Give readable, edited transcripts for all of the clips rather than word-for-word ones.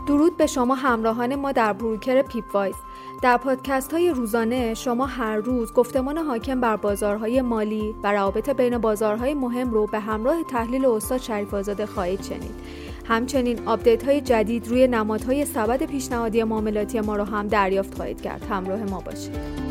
درود به شما همراهان ما در بروکر پیپ وایز. در پادکست های روزانه شما هر روز گفتمان حاکم بر بازارهای مالی و روابط بین بازارهای مهم رو به همراه تحلیل استاد شریف‌آزاده خواهید شنید. همچنین آپدیت های جدید روی نمادهای سبد پیشنهادی معاملاتی ما رو هم دریافت خواهید کرد. همراه ما باشید.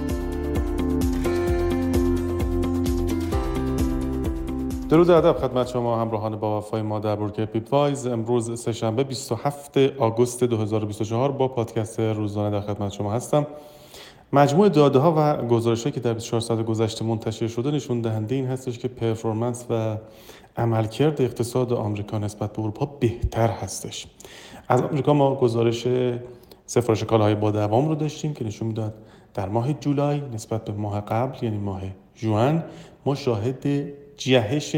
درود و ادب خدمت شما همراهان با وفای ما در بروکر پیپ وایز. امروز سه‌شنبه 27 آگوست 2024 با پادکست روزانه در خدمت شما هستم. مجموع داده‌ها و گزارش‌هایی که در 24 ساعت گذشته منتشر شده نشون دهنده این هستش که پرفورمنس و عملکرد اقتصاد آمریکا نسبت به اروپا بهتر هستش. از آمریکا ما گزارش سفارش کالاهای با دوام رو داشتیم که نشون میداد در ماه جولای نسبت به ماه قبل یعنی ماه ژوئن ما شاهد جهش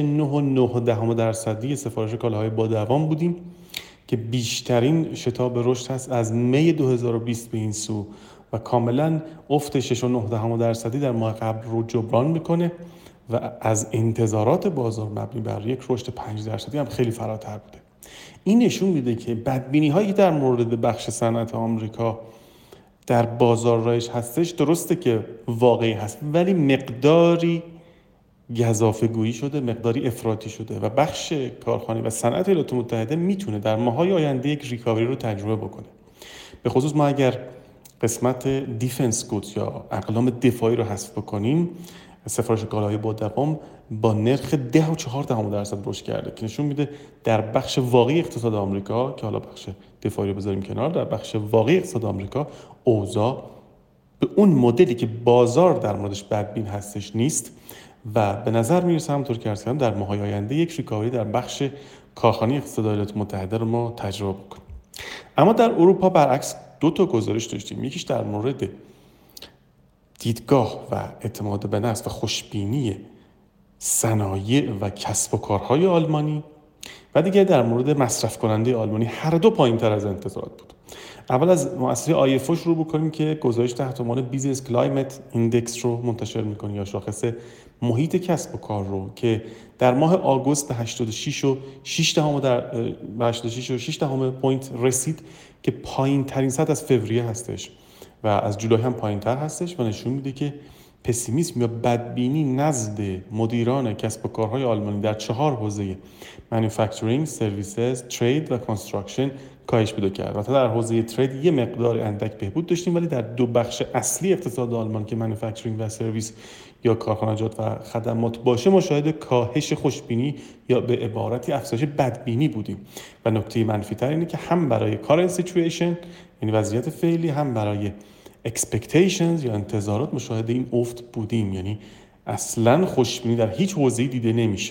9.9% سفارش کالاهای با دوام بودیم که بیشترین شتاب رشد هست از می 2020 به این سو و کاملا افت 6.9% در ماه قبل رو جبران میکنه و از انتظارات بازار مبنی بر یک رشد 5% هم خیلی فراتر بوده. این نشون میده که بدبینی هایی در مورد بخش صنعت آمریکا در بازار رایج هستش درسته که واقعی هست، ولی مقداری گزافه‌گویی شده، مقداری افراطی شده و بخش کارخانه و صنعت ایالات متحده میتونه در ماه‌های آینده یک ریکاوری رو تجربه بکنه. به خصوص ما اگر قسمت دیفنس گودز یا اقلام دفاعی رو حذف بکنیم، سفارش کالاهای با دوام با نرخ 10.4% رشد کرده که نشون میده در بخش واقعی اقتصاد آمریکا که حالا بخش دفاعی رو بذاریم کنار، در بخش واقعی اقتصاد آمریکا اوضاع به اون مدلی که بازار در موردش بدبین هستش نیست و به نظر میرسه همونطور که عرض کردم در ماه‌های آینده یک ریکاوری در بخش کارخانه اقتصاد ایالات متحده رو ما تجربه بکنیم. اما در اروپا برعکس دو تا گزارش داشتیم. یکیش در مورد دیدگاه و اعتماد به نفس و خوشبینی صنایع و کسب و کارهای آلمانی و دیگه در مورد مصرف کننده آلمانی. هر دو پایین‌تر از انتظارات بود. اول از مؤسسه IFO شروع بکنیم که گزارش تحت عنوان بیزنس کلایمت ایندکس رو منتشر می‌کنه یا شاخص محیط کسب و کار رو که در ماه آگوست به 86.6 پوینت رسید که پایین‌ترین سطح از فوریه هستش و از جولای هم پایین‌تر هستش و نشون میده که پسیمیسم یا بدبینی نزد مدیران کسب و کارهای آلمانی در 4 حوزه مانیفکتورینگ، سرویسز، ترید و کانستراکشن کاهش پیدا کرد. البته در حوزه ترید یه مقدار اندک بهبود داشتیم، ولی در دو بخش اصلی اقتصاد آلمان که مانیفکتورینگ و سرویس یا کارخانجات و خدمات باشه مشاهده کاهش خوشبینی یا به عبارتی افزایش بدبینی بودیم و نکته منفی‌تر اینه که هم برای current situation یعنی وضعیت فعلی هم برای expectations یا انتظارات مشاهده این افت بودیم، یعنی اصلا خوشبینی در هیچ حوزه‌ای دیده نمیشه.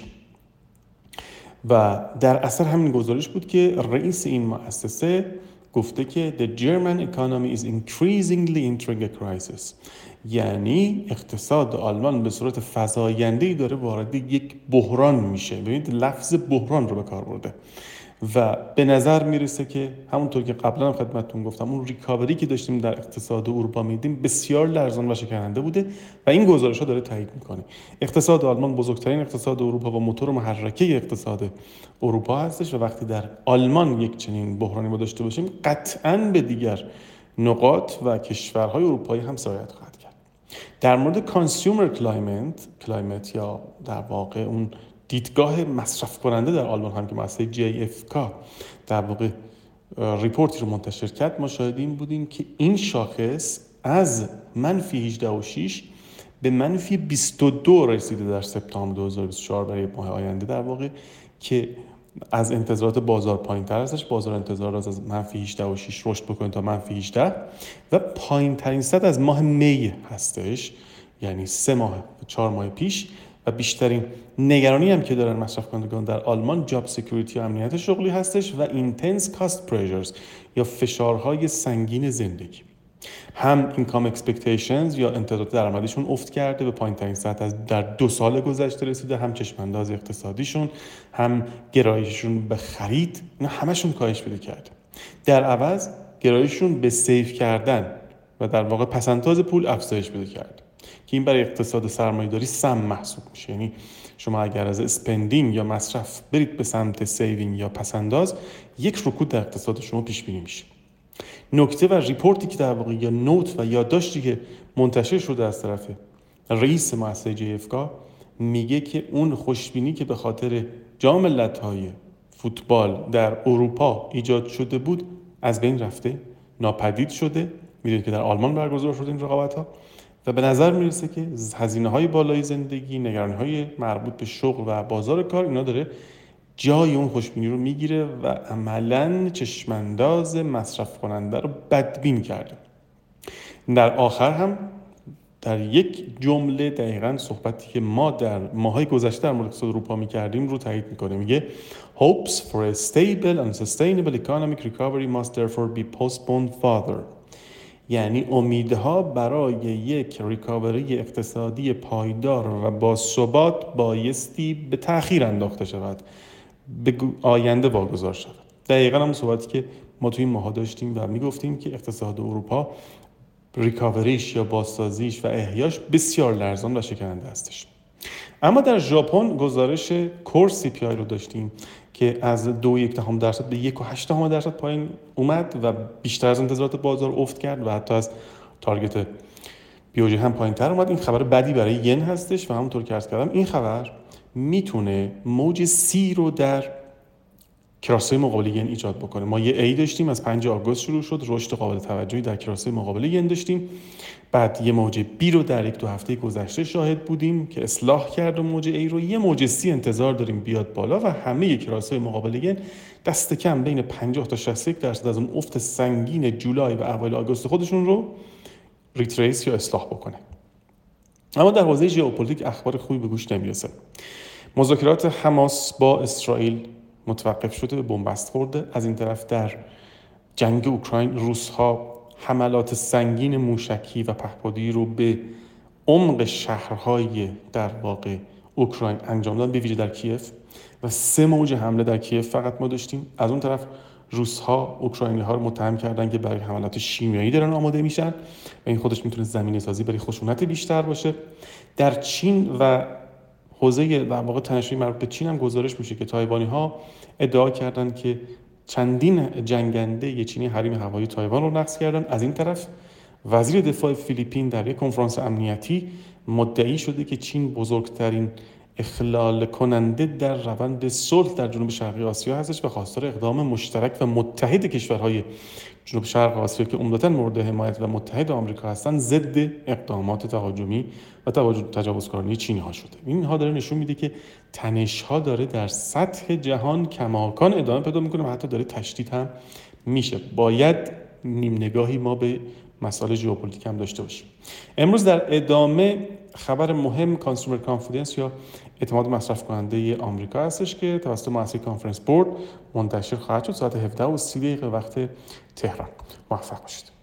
و در اثر همین گزارش بود که رئیس این مؤسسه گفته که the German economy is increasingly entering a crisis، یعنی اقتصاد آلمان به صورت فزاینده‌ای داره وارد یک بحران میشه. ببینید لفظ بحران رو به کار برده و به نظر میرسه که همونطور که قبلا خدمتتون گفتم اون ریکاوری که داشتیم در اقتصاد اروپا میدیم بسیار لرزان و شکننده بوده و این گزارش‌ها داره تایید میکنه. اقتصاد آلمان بزرگترین اقتصاد اروپا و موتور محرکه اقتصاد اروپا هستش و وقتی در آلمان یک چنین بحرانی ما داشته باشیم قطعاً به دیگر نقاط و کشورهای اروپایی هم سرایت خواهد کرد. در مورد کانسیومر کلایمت یا در واقع اون دیدگاه مصرف کننده در آلمان هم که مؤسسه JFK در واقع ریپورتی رو منتشر کرد، ما شاهدیم بودیم که این شاخص از -18.6 به -22 رسیده در سپتامبر 2024 برای ماه آینده در واقع که از انتظارات بازار پایین‌تر هستش. بازار انتظار از -18.6 رشد بکنه تا -18 و پایین‌ترین سطح از ماه می هستش، یعنی 4 ماه پیش و بیشترین نگرانی هم که دارن مصرف کنندگان در آلمان جاب سکیوریتی و امنیت شغلی هستش و اینتنس کاست پرشرز یا فشارهای سنگین زندگی. هم اینکام اکسپکتیشنز یا انتظارات درآمدیشون افت کرده به پایین‌ترین سطح از در 2 سال گذشته رسیده، هم چشم‌انداز اقتصادیشون، هم گرایششون به خرید، اینا همشون کاهش پیدا کرده. در عوض گرایششون به سیو کردن و در واقع پسنداز پول افزایش پیدا کرده که این برای اقتصاد سرمایه‌داری سم محسوب میشه. یعنی شما اگر از اسپندینگ یا مصرف برید به سمت سیوینگ یا پسنداز، یک رکود در اقتصاد شما پیش بینی میشه. نکته و ریپورتی که در واقع یا نوت و یادداشتی که منتشر شده از طرف رئیس مؤسسه JFK میگه که اون خوشبینی که به خاطر جام ملت‌های فوتبال در اروپا ایجاد شده بود از بین رفته، ناپدید شده. میدونید که در آلمان برگزار شده این رقابت‌ها و به نظر میرسه که هزینه‌های بالای زندگی، نگرانی‌های مربوط به شغل و بازار کار اینا داره جای اون خوشبینی رو میگیره و عملاً چشمانداز مصرف کننده رو بدبین کرده. در آخر هم در یک جمله دقیقاً صحبتی که ما در ماهای گذشته در مورد اقتصاد اروپا می‌کردیم رو تایید می‌کنه. میگه hopes for a stable and sustainable economic recovery must therefore be postponed further. یعنی امیدها برای یک ریکاوری اقتصادی پایدار و با ثبات بایستی به تأخیر انداخته شود، به آینده واگذار شود. دقیقاً هم صحبتی که ما توی این ماها داشتیم و میگفتیم که اقتصاد اروپا ریکاوریش یا بازسازیش و احیاش بسیار لرزان و شکننده هستش. اما در ژاپن گزارش کور CPI رو داشتیم که از 2.1% به 1.8% پایین اومد و بیشتر از انتظارات بازار افت کرد و حتی از تارگت BOJ هم پایین‌تر اومد. این خبر بدی برای ین هستش و همونطور که عرض کردم این خبر میتونه موج C رو در کراسه مقابل ین ایجاد بکنه. ما یه A داشتیم از 5 آگوست شروع شد، رشد قابل توجهی در کراسه مقابل ین داشتیم. بعد یه موج B رو در 1-2 هفته گذشته شاهد بودیم که اصلاح کرد و موج A رو. یه موج C انتظار داریم بیاد بالا و همه کراسه مقابل ین دست کم بین 50 تا 61% از اون افت سنگین جولای و اوایل آگوست خودشون رو ریتریس یا اصلاح بکنه. اما در حوزه ژئوپلیتیک اخبار خوبی به گوش نمیرسه. مذاکرات حماس با اسرائیل متوقف شده، به بنبست خورده. از این طرف در جنگ اوکراین روس‌ها حملات سنگین موشکی و پهپادی رو به عمق شهرهای در واقع اوکراین انجام دادن، به ویژه در کیف، و 3 موج حمله در کیف فقط ما داشتیم. از اون طرف روس‌ها اوکراینی‌ها رو متهم کردن که برای حملات شیمیایی دارن آماده میشن و این خودش میتونه زمینه‌سازی برای خشونت بیشتر باشه. در چین و حوزه در واقع تنش‌های مربوط به چین هم گزارش میشه که تایوانی‌ها ادعا کردن که چندین جنگنده چینی حریم هوایی تایوان رو نقض کردن. از این طرف وزیر دفاع فیلیپین در یک کنفرانس امنیتی مدعی شده که چین بزرگترین اخلال کننده در روند صلح در جنوب شرقی آسیا هستش و خواستار اقدام مشترک و متحد کشورهای جنوب شرق آسیا که عمدتاً مورد حمایت و متحد آمریکا هستند ضد اقدامات تهاجمی و تجاوزکارانه چینی ها شده. اینها داره نشون میده که تنش ها داره در سطح جهان کماکان ادامه پیدا میکنه و حتی داره تشدید هم میشه. باید نیم نگاهی ما به مسائل ژئوپلیتیک هم داشته باشیم. امروز در ادامه خبر مهم کانسومر کانفیدنس یا اعتماد مصرف کننده آمریکا هستش که توسط مؤسسه کانفرنس بورد منتشر خواهد شد ساعت 17:30 وقت تهران. موفق باشید.